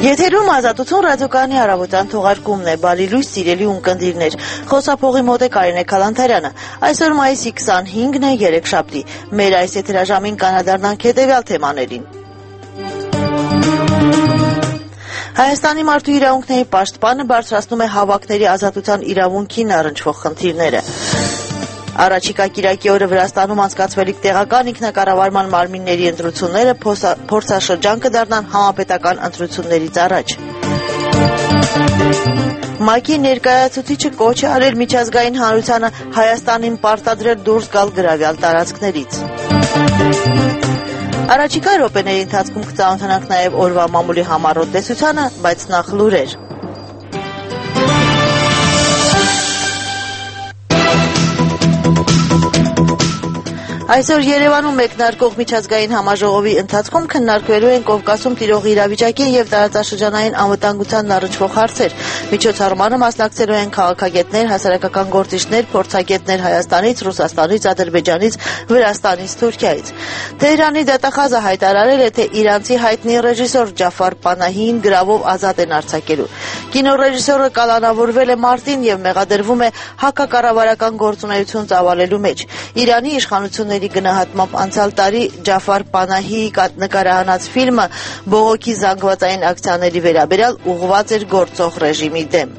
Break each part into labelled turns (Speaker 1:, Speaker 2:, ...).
Speaker 1: Եթերում ազատություն ռադիոկայանի առավոտյան թողարկումն է, բարի լույս սիրելի ունկնդիրներ, խոսափողի մոտ է Կարինե Քալանթարյանը, այսօր մայիսի 25-ն է, երեքշաբթի, մեր այս եթերաժամին կանադառնանք հետևյալ թեմաներին. Հայաստանի մարդու իրավունքների պաշտպանը բարձրացնում է հավաքների ազատության իրավունքին առնչվող խնդիրները. Առաջիկա կիրակի օրը Վրաստանում անցկացվելիք տեղական ինքնակառավարման մարմինների ընտրությունները փորձաշրջան կդառնան համապետական ընտրություններից առաջ. ՄԱԿ-ի ներկայացուցիչը կոչ է արել միջազգային հանրությանը Հայաստանին պարտադրել դուրս գալ գրավյալ տարածքներից. Առաջիկա րոպեների ընթացքում կծանոթանանք նաև օրվա մամուլի համառոտ տեսությանը, բայց նախ լուրեր. Այսօր Երևանում մեկնարկող միջազգային համաժողովի ընթացքում քննարկվելու են Կովկասում տիրող իրավիճակի եւ տարածաշրջանային անվտանգությանն առնչվող հարցեր. Միջոցառմանը մասնակցելու են քաղաքագետներ, հասարակական գործիչներ, փորձագետներ Հայաստանից, Ռուսաստանից, Ադրբեջանից, Վրաստանից, Թուրքիայից. Թեհրանի դատախազը հայտարարել է, թե իրանցի հայտնի ռեժիսոր Ջաֆար Պանահին գրավով ազատ են արձակելու. Կինոռեժիսորը կալանավորվել է մարտին եւ մեղադրվում է հակակառավարական գործունեություն ծավալելու մեջ. Իրանի իշխանությունների գնահատմամբ անցյալ տարի Ջաֆար Պանահիի նկարահանած ֆիլմը բողոքի զանգվածային ակցիաների վերաբերյալ ուղղված էր գործող ռեժիմի դեմ.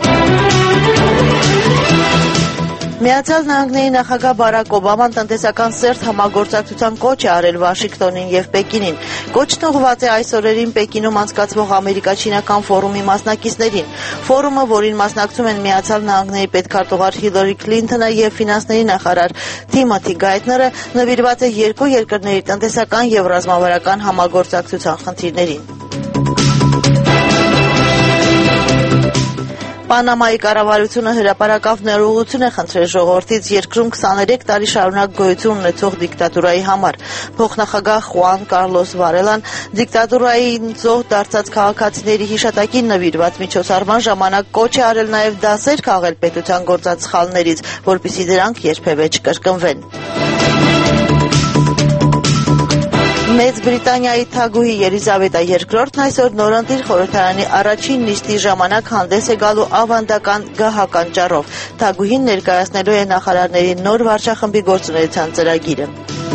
Speaker 1: Միացյալ Նահանգների նախագահ Բարակ Օբաման տնտեսական սերտ համագործակցության կոչ է արել Վաշինգտոնին եւ Պեկինին. Կոչն ուղղված է այս օրերին Պեկինում անցկացվող ամերիկա-չինական ֆորումի մասնակիցներին. Ֆորումը, որին մասնակցում են Միացյալ Նահանգների պետքարտուղար Հիլարի Քլինթոնը եւ ֆինանսների նախարար Թիմոթի Գայթները, նվիրված է երկու երկրների տնտեսական եւ ռազմավարական համագործակցության խնդիրներին. Պանամայի կառավարությունը հրապարակավ ներողություն է խնդրել ժողովրդից երկրում 23 տարի շարունակ գոյություն ունեցող դիկտատուրայի համար. Փոխնախագահ Խուան Կարլոս Վարելան դիկտատուրային զոհ դարձած քաղաքացիների հիշատակին նվիրված միջոցառման ժամանակ կոչ է արել նաև դասեր քաղել պետության գործած սխալներից, որպեսզի դրանք երբևէ չկրկնվեն. Մեծ Բրիտանիայի թագուհի Ելիզավետա II-ն այսօր նորընտիր խորհրդարանի առաջին նիստի ժամանակ հանդես է գալու ավանդական գահական ճառով. Թագուհին ներկայացնելու է նախարարների նոր վարչախմբի գործունեության ծրագիրը.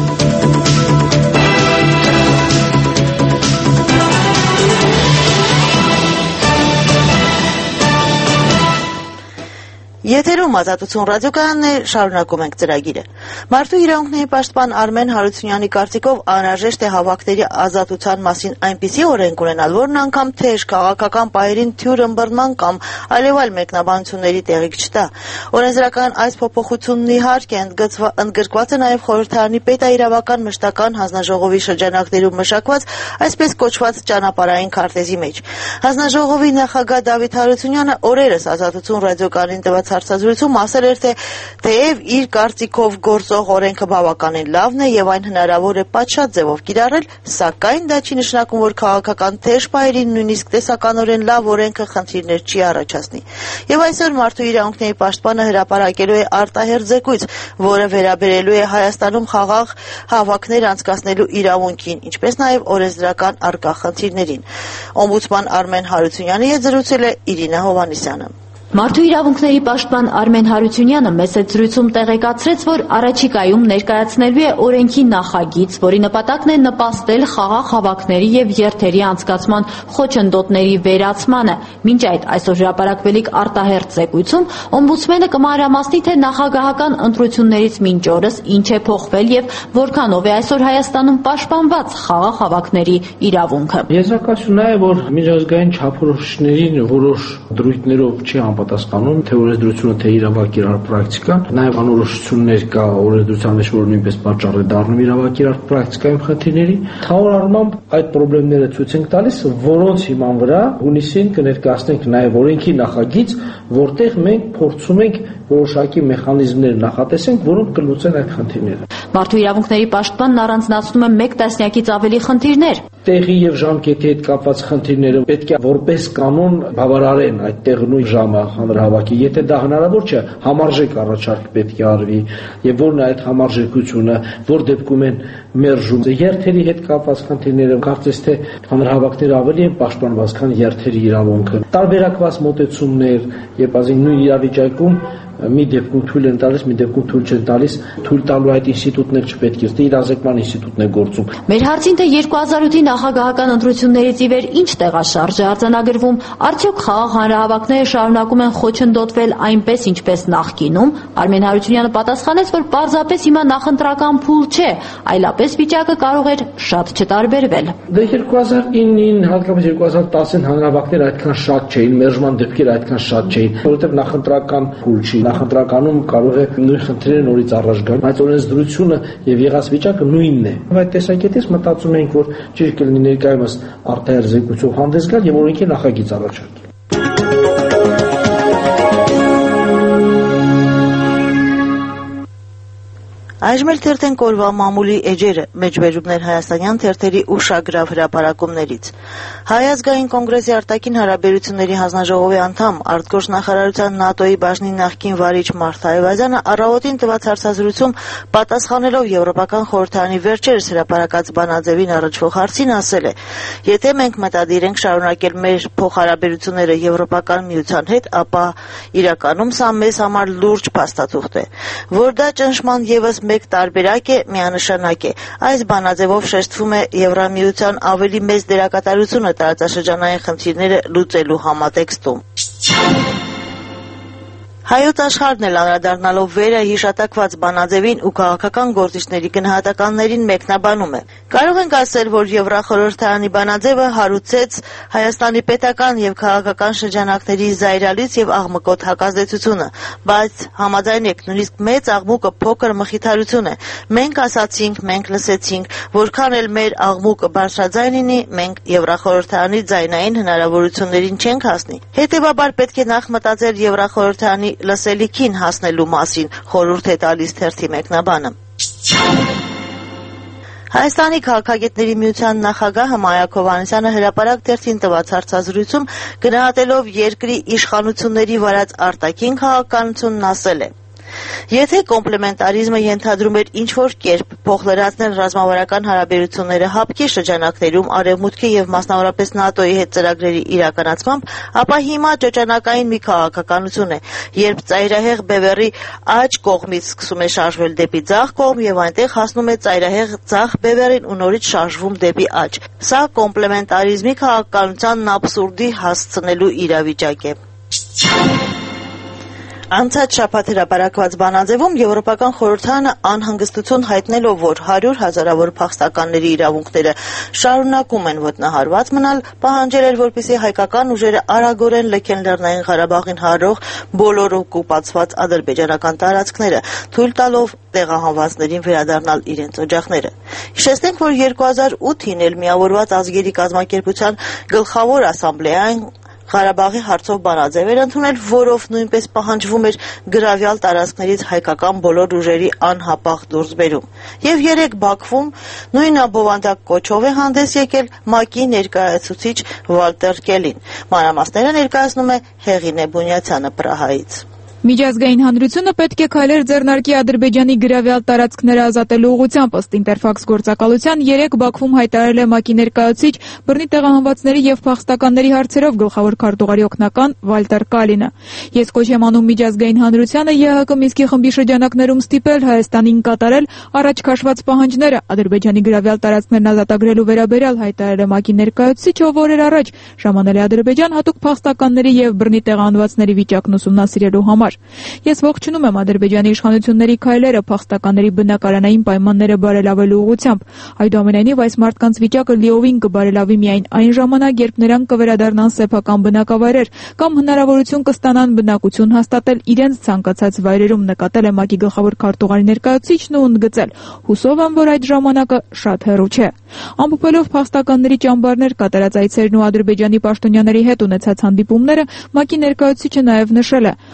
Speaker 1: Եթերում ազատություն ռադիոկայանն է, շարունակում ենք ծրագիրը. Մարդու իրավունքների պաշտպան Արմեն Հարությունյանի կարծիքով անհրաժեշտ է հավաքների ազատության մասին այնպիսի օրենք ունենալ, որն անգամ թեժ քաղաքական պահերին թյուր ըմբռնման կամ այլևայլ մեկնաբանությունների տեղիք չտա. Օրենսդրական այս փոփոխությունն իհարկե ընդգրկված է նաև խորհրդարանի պետաիրավական մշտական հանձնաժողովի շրջանակներում մշակված այսպես կոչված ճանապարհային քարտեզի մեջ. Հանձնաժողովի նախագահ Դավիթ Հարությունյանը օրերս ազատություն ռադիոկայանին տված հարցազրույցում ասել էր, թե թեև իր կարծիքով գործող օրենքը բավականին լավն է եւ այն հնարավոր է պատշաճ ձևով կիրառել, սակայն դա չի նշանակում, որ քաղաքական թեժ պահերին նույնիսկ տեսականորեն լավ օրենքը խնդիրներ չի առաջացնի. Եվ այսօր մարդու իրավունքների պաշտպանը հրապարակելու է արտահերթ զեկույց, որը վերաբերելու է Հայաստանում խաղաղ հավաքներ անցկացնելու իրավունքին, ինչպես նաեւ օրենսդրական առկա խնդիրներին. Օմբուդսման Արմեն Հարությունյանի հետ զրուցել է Իրինա Հովհաննիսյանը.
Speaker 2: Մարդու իրավունքների պաշտպան Արմեն Հարությունյանը մեծ զրույցում տեղեկացրեց, որ առաջիկայում ներկայացնելու է օրենքի նախագիծ, որի նպատակն է նպաստել խաղաղ հավաքների եւ երթերի անցկացման խոչընդոտների վերացմանը. Մինչ այդ այսօր հրապարակվելիք արտահերթ զեկույցում օմբուդսմենը կմանրամասնի, թե նախագահական ընտրություններից մինչ օրս ինչ է փոխվել եւ որքանով է այսօր Հայաստանում պաշտպանված խաղաղ հավաքների իրավունքը.
Speaker 3: Եզրակացությունն է, որ միջազգային չափորոշիչներին որոշ դրույթներով չի պատասխանում, թե օրենսդրությունը թե իրավակիրառ պրակտիկան, նաև անորոշություններ կա օրենսդրության մեջ, որ նույնպես պատճառ է դառնում իրավակիրառ պրակտիկայում խնդիրների։ Թավոր առմամբ այդ խնդիրները ցույց ենք տալիս, որոնց հիման վրա հունիսին կներկայացնենք նաև օրենքի նախագիծ, որտեղ մենք փորձում ենք որոշակի մեխանիզմներ նախատեսենք, որոնք կլուծեն այդ խնդիրները։
Speaker 2: Մարդու իրավունքների պաշտպանն առանձնացնում է 1 տասնյակից ավելի խնդիրներ։
Speaker 3: Տեղի եւ ժամկետի հետ կապված խնդիրները պետք է որպես կանոն բավարարեն այդ տեղն ու ժամը հանրահավաքի։ Եթե դա հնարավոր չէ, համարժեք առաջարկ պետք է արվի եւ որն է այդ համարժեքությունը, որ դեպքում են մերժում։ Երթերի հետ կապված խնդիրները կարծես թե հանրահավաքները ավելի են պաշտպանված, քան երթերի իրավունքը։ Տարբերակված մոտեցումներ եւ ազին նույն իրավիճակում մի դեպքում թույլ են տալիս, մի դեպքում թույլ չեն տալիս, թույլ տալու այդ ինստիտուտներ չպետք է, դա իրազեկման ինստիտուտն է գործում։
Speaker 2: Մեր հարցին թե 2008-ի նախագահական ընտրություններից ի վեր ինչ տեղաշարժ է արձանագրվում, արդյոք խաղաղ հանրահավաքները շարունակում են խոչընդոտվել այնպես, ինչպես նախկինում, Արմեն Հարությունյանը պատասխանեց, որ պարզապես հիմա նախընտրական փուլ չէ, այլապես վիճակը կարող էր շատ չտարբերվել։
Speaker 3: Դե 2009-ին, հատկապես 2010-ին հանրահավաքները այդքան շատ չէին, մերժման դեպքերը այդքան շատ չէին, որովհետև նախընտրական փուլ չի։ Նախընտրականում կարող է նույն խնդիրները նորից առաջ գալ, բայց օրենսդրությունը եւ եղած վիճակը նույնն է։ Այդ տեսակետից մտածում ենք, որ ճիշտ կլինի ներկայումս արտահայտ զեկույցով հանդես գալ եւ օրենքի նախագիծ առաջարկել։
Speaker 1: Այժմ էլ թերթենք օրվա մամուլի էջերը, մեջբերումներ հայաստանյան թերթերի ուշագրավ հրապարակումներից։ Հայ ազգային կոնգրեսի արտաքին հարաբերությունների հանձնաժողովի անդամ, արտգործնախարարության ՆԱՏՕ-ի բաժնի նախկին վարիչ Մարթա Այվազյանը առավոտին տված հարցազրույցում պատասխանելով Եվրոպական խորհրդարանի վերջերս հրապարակած բանաձևին առնչվող հարցին ասել է. «Եթե մենք մտադիր ենք շարունակել մեր փոխհարաբերությունները Եվրոպական միության հետ, ապա իրականում սա մեզ համար լուրջ փաստաթուղթ է, որ դա ճնշման ևս մեկ տարբերակ է, միանշանակ է։ Այս բանաձևով շեշտվում է Եվրամիության ավելի մեծ դերակատարությունը տարածաշրջանային խնդիրները լուծելու համատեքստում»։ Հայոց աշխարհն էլ անդրադառնալով վերը հիշատակված բանաձևին ու քաղաքական գործիչների գնահատականներին մեկնաբանում է. «Կարող ենք ասել, որ Եվրախորհրդարանի բանաձևը հարուցեց Հայաստանի պետական եւ քաղաքական շրջանակների զայրալից եւ աղմկոտ հակազդեցությունը, բայց համաձայնեք, նույնիսկ մեծ աղմուկը փոքր մխիթարություն է։ Մենք ասացինք, մենք լսեցինք, որքան էլ մեր աղմուկը բարձրաձայն լինի, մենք Եվրախորհրդարանի ձայնային հնարավորություններին չենք հասնի։ Հետևաբար պետք է նախ մտածել Եվրախորհրդարանի լսելիքին հասնելու մասին», խորհուրդ է տալիս թերթի մեկնաբանը։ Հայաստանի քաղաքագետների միության նախագահը Մայակ Հովհաննիսյանը հրապարակ թերթին տված հարցազրույցում գնահատելով երկրի իշխանությունների վարած արտաքին քաղաքականությունն ասել է. «Եթե կոմպլեմենտարիզմը ենթադրում էր ինչ-որ կերպ փոխլրացնել ռազմավարական հարաբերությունները հապկի շրջանակներում Արևմուտքի եւ մասնավորապես ՆԱՏՕ-ի հետ ծրագրերի իրականացմամբ, ապա հիմա ճոճանակային մի քաղաքականություն է, երբ ծայրահեղ բևեռի աջ կողմից սկսում է շարժվել դեպի ձախ կողմ եւ այնտեղ հասնում է ծայրահեղ ձախ բևեռին ու նորից շարժվում դեպի աջ։ Սա կոմպլեմենտարիզմի քաղաքականությանն աբսուրդի հասցնելու իրավիճակ է»։ Անցած շաբաթ հրապարակված բանաձևում Եվրոպական խորհրդարանը անհանգստություն հայտնելով, որ 100 հազարավոր փախստականների իրավունքները շարունակում են ոտնահարված մնալ, պահանջել էր, որպեսզի հայկական ուժերը արագորեն լքեն Լեռնային Ղարաբաղին հարող բոլոր օկուպացված ադրբեջանական տարածքները, թույլ տալով տեղահանվածներին վերադառնալ իրենց օջախները։ Հիշեցնենք, որ 2008-ին էլ Միավորված ազգերի կազմակերպության գլխավոր ասամբլեան Ղարաբաղի հարցով բանաձև էր ընդունել, որով նույնպես պահանջվում էր գրավյալ տարածքներից հայկական բոլոր ուժերի անհապաղ դուրսբերում։ Եվ երեկ Բաքվում նույն բովանդակ կոչով է հանդես եկել ՄԱԿ-ի ներկայացուցիչ Վալտեր Կելին։ Մանրամասները ներկայացնում է Հեղինե Բունյացյանը Պրահայից։
Speaker 4: Միջազգային հանրությունը պետք է քայլեր ձեռնարկի Ադրբեջանի գրավյալ տարածքները ազատելու ուղղությամբ, ըստ Ինտերֆաքս գործակալության երեկ Բաքվում հայտարարել է ՄԱԿ-ի ներկայացուցիչ բռնի տեղահանվածների եւ փախստականների հարցերով գլխավոր քարտուղարի օգնական Վալտեր Կալինը։ Ես կոչ եմ անում միջազգային հանրությանը ԵՀԿ Մինսկի խմբի շրջանակներում ստիպել Հայաստանին կատարել առաջ քաշված պահանջները Ադրբեջանի գրավյալ տարածքներն ազատագրելու վերաբերյալ, հայտարարել է ՄԱԿ-ի ներկայացուցիչը, ով օրեր առաջ ժամանել է Ադրբեջան հատուկ փախստականների եւ բռնի տեղահանվածների վիճակն ուսումնասիրելու համար։ Ես ողջունում եմ Ադրբեջանի իշխանությունների քայլերը փախստականների բնակարանային պայմանները բարելավելու ուղղությամբ։ Այդուամենայնիվ այս մարդկանց վիճակը լիովին կբարելավի միայն այն ժամանակ, երբ նրանք կվերադառնան սեփական բնակավայրեր կամ հնարավորություն կստանան բնակություն հաստատել իրենց ցանկացած վայրերում, նկատել է ՄԱԿ-ի գլխավոր քարտուղարի ներկայացուցիչն ու ընդգծել. հուսով եմ, որ այդ ժամանակը շատ հեռու չէ։ Ամփոփելով փախստականների ճամբարներ կատարած այցերն ու Ադրբեջանի պաշտոնյաների հետ ունեցած հանդիպումները, ՄԱԿ-ի ներկայացուցիչը նաև նշել է. անհրաժեշտ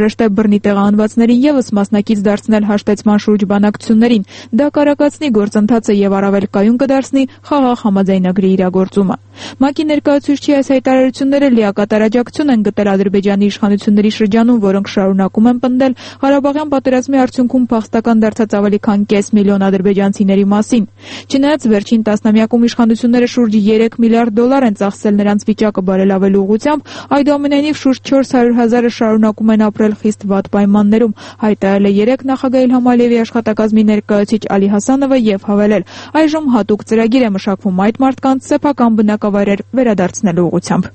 Speaker 4: անհրաժեշտ է բռնի տեղահանվածներին ևս մասնակից դարձնել հաշտեցման շուրջ բանակցություններին։ Դա կարակացնի գործընթացը եւ առավել կայուն կդարձնի խաղաղ համաձայնագրի իրագործումը։ ՄԱԿ-ի ներկայացուցիչի այս հայտարարությունները լիակատար աջակցություն են գտել Ադրբեջանի իշխանությունների շրջանում, որոնք շարունակում են պնդել Ղարաբաղյան պատերազմի արդյունքում փախստական դարձած ավելի քան կես միլիոն ադրբեջանցիների մասին։ Չնայած վերջին տասնամյակում իշխանությունները շուրջ 3 միլիարդ դոլար են ծախսել նրանց վիճակը բարելավելու ուղղությամբ, այդուամենայնիվ շուրջ 400,000-ը շարունակում են ապրել խիստ վատ պայմաններում, հայտարարել է երեկ նախագահ Իլհամ Ալիևի աշխատակազմի ներկայացուցիչ Ալի Հասանովը եւ հավելել. այժմ հատուկ ծրագիր է մշակվում այդ մարդկանց սեփական բնակավայրեր վերադարձնելու ուղղությամբ։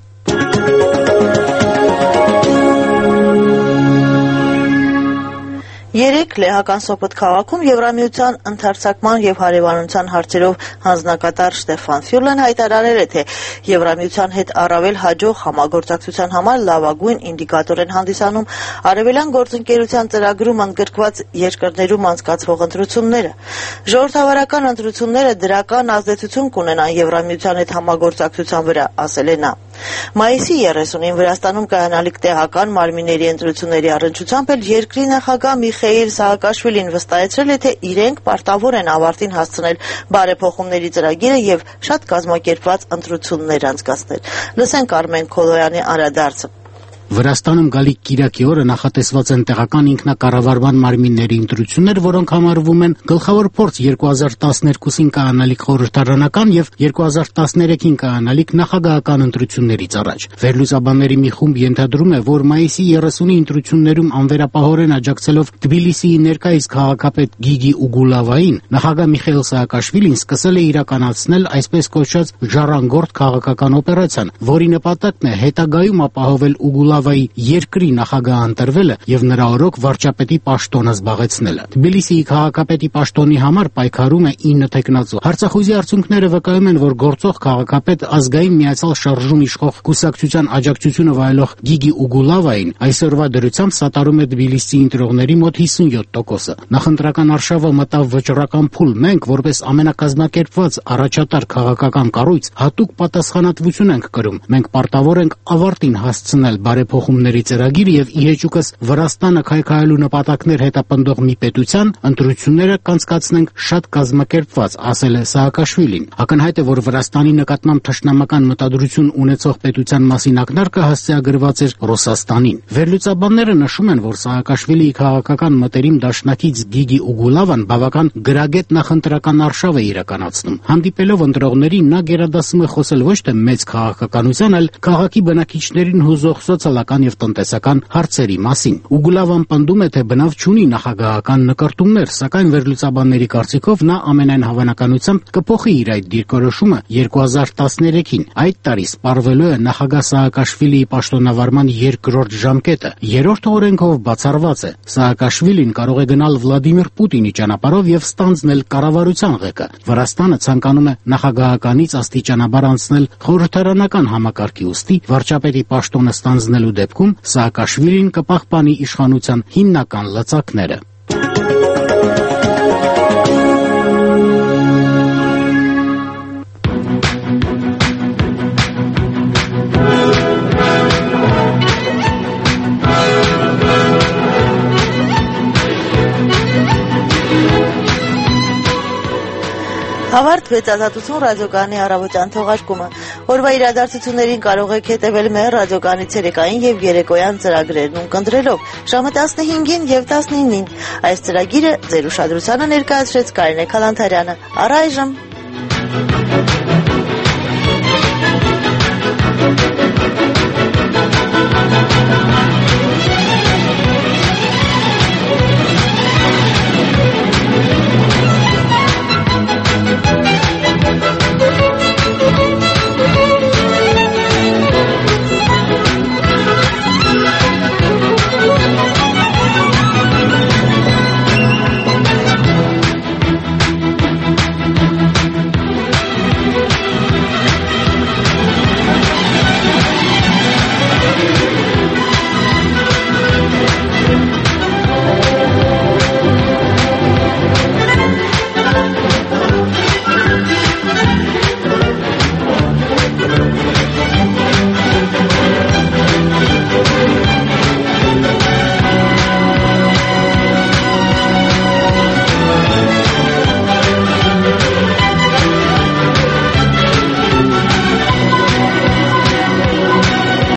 Speaker 1: Երեկ Լեհական Սոպոտ քաղաքում Եվրամիության ընդարձակման եւ հարևանության հարցերով հանձնակատար Ստեֆան Ֆյուրլեն հայտարարել է, թե Եվրամիության հետ առավել հաջող համագործակցության համար լավագույն ինդիկատոր են հանդիսանում Արևելյան գործընկերության ծրագրում ընդգրկված երկրներում անցկացվող ընտրությունները։ Ժողովրդավարական ընտրությունները դրական ազդեցություն կունենան Եվրամիության հետ համագործակցության վրա, ասել է նա։ Մայիսի 30-ին Վրաստանում կայանալիք տեղական մարմինների ընտրությունների առնչությամբ էլ երկրի նախագահ Միխեիլ Սահակաշվիլին վստահեցրել է, թե իրենք պարտավոր են ավարտին հասցնել բարեփոխումների ծրագիրը եւ շատ կազմակերպված ընտրություններ անցկացնել։ Լսենք Արմեն Քոլոյանի անդրադարձը։
Speaker 5: Վրաստանում գալիք կիրակի օրը նախատեսված են տեղական ինքնակառավարման մարմինների ընտրություններ, որոնք համարվում են գլխավոր փորձ 2012-ին կայանալիք խորհրդարանական եւ 2013-ին կայանալիք նախագահական ընտրություններից առաջ։ Վերլուծաբանների մի խումբ ենթադրում է, որ մայիսի 30-ի ընտրություններում անվերապահորեն աջակցելով Թբիլիսիի ներկայիս քաղաքապետ Գիգի Ուգուլավային, նախագահ Միխեիլ Սահակաշվիլին սկսել է իրականացնել այսպես կոչված ժառանգորդ քաղաքական օպերացիան, որի նպատակն է հետագայում ապահովել Ուգուլավայի երկրի նախագահ ընտրվելը եւ նրա օրոք վարչապետի պաշտոնը զբաղեցնելը։ Թբիլիսիի քաղաքապետի պաշտոնի համար պայքարում է 9 տեխնացու։ Հարցախուզի արդյունքները վկայում են, որ գործող քաղաքապետ ազգային միացյալ շարժում իշխող կուսակցության աջակցությունը վայելող Գիգի Ուգուլավային այսօրվա դրությամբ սատարում է Թբիլիսիի ընտրողների մոտ 57%-ը։ Նախընտրական արշավը մտավ վճռական փուլ։ Մենք, որպես ամենակազմակերպված առաջատար քաղաքական կառույց, հատուկ պատասխանատվություն ենք կրում։ Մենք պարտավոր ենք ավարտին հասցնել բարեփոխումների ծրագիր եւ իհեճուկս Վրաստանը քայքայելու նպատակներ հետապնդող մի պետության ընտրությունները կանցկացնենք շատ կազմակերպված, ասել է Սահակաշվիլին։ Ակնհայտ է, որ Վրաստանի նկատմամբ թշնամական մտադրություն ունեցող պետության մասին ակնարկը հասցեագրված էր Ռուսաստանին։ Վերլուծաբանները նշում են, որ Սահակաշվիլիի քաղաքական մտերիմ դաշնակից Գիգի Ուգուլավան բավական գրագետ նախընտրական արշավ է իրականացնում։ Հանդիպելով ընտրողներին նա գերադասում է խոսել ոչ թե մեծ քաղաքականության, այլ քաղաքի բնակիչներին հուզող սոցիալական եւ տնտեսական հարցերի մասին։ Ուգուլավան պնդում է, թե բնավ չունի նախագահական նկարտումներ, սակայն վերլուծաբանների կարծիքով նա ամենայն հավանականությամբ կփոխի իր այդ դիրքորոշումը 2013-ին։ Այդ տարի սպառվելու է նախագահ Սահակաշվիլիի պաշտոնավարման երկրորդ ժամկետը։ Երրորդ օրենքով բացառված է։ Սահակաշվիլին կարող է գնալ Վլադիմիր Պուտինի ճանապարհով եւ ստանձնել կառավարության ղեկը։ Վրաստանը ցանկանում է նախագահականից աստիճանաբար անցնել խորհրդարանական համակարգի, ուստի վարչապետի պաշտոնը ստանձնելու դեպքում Սահակաշվիլին կպահպանի իշխանության հիմնական լծակները։
Speaker 1: Ավարտվեց Ազատություն ռադիոկայանի առավոտյան թողարկումը։ Օրվա իրադարձություններին կարող եք հետևել մեր ռադիոկայանի ցերեկային եւ երեկոյան ծրագրերն ունկնդրելով ժամը 15-ին եւ 19-ին։ Այս ծրագիրը ձեր ուշադրությանը ներկայացրեց Կարինե Քալանթարյանը։ Առայժմ